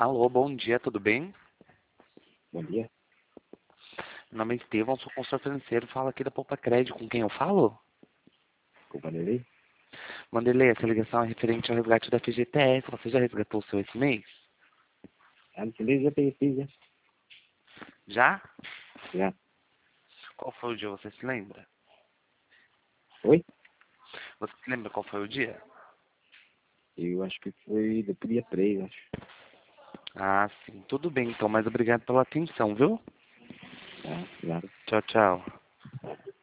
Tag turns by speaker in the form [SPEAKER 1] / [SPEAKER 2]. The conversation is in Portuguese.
[SPEAKER 1] Alô, bom dia, tudo bem?
[SPEAKER 2] Bom dia.
[SPEAKER 1] Meu nome é Estevão, sou consultor financeiro, falo aqui da Poupa Crédito. Com quem eu falo?
[SPEAKER 2] Com o Vanderlei?
[SPEAKER 1] Vanderlei, essa ligação é referente ao resgate da FGTS. Você já resgatou o seu esse mês?
[SPEAKER 2] Antes dele já peguei, já.
[SPEAKER 1] Já?
[SPEAKER 2] Já.
[SPEAKER 1] Qual foi o dia, você se lembra?
[SPEAKER 2] Oi?
[SPEAKER 1] Você se lembra qual foi o dia?
[SPEAKER 2] Eu acho que foi do dia 3, acho.
[SPEAKER 1] Ah, sim. Tudo bem, então, mas obrigado pela atenção, viu?
[SPEAKER 2] Tá, claro.
[SPEAKER 1] Tchau, tchau.